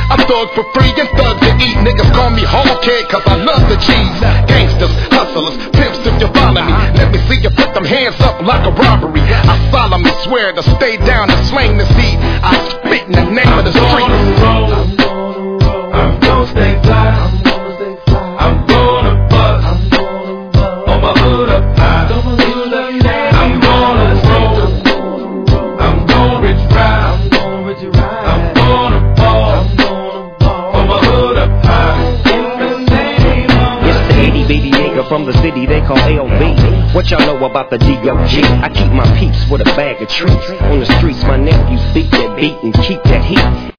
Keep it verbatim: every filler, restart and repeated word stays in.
I thug for free and thug to eat. Niggas call me hard kid cause I love the cheese. Gangsters, hustlers, pimps if you follow me. Let me see you put them hands up like a robbery. I solemnly swear to stay down and slang the seed. I spit in the name of the street. I'm gonna roll. I'm gonna stay fly. I'm gonna stay fly. I'm gonna bust. I'm gonna bust. On my hood up high. I'm gonna roll. I'm gonna rich ride. I'm gonna rich ride. I'm gonna ball. I'm gonna ball. On my hood up high. It's the itty bitty nigga from the city they call L B. What y'all know about the D O G? I keep my peeps with a bag of treats. On the streets my nephews beat that beat and keep that heat.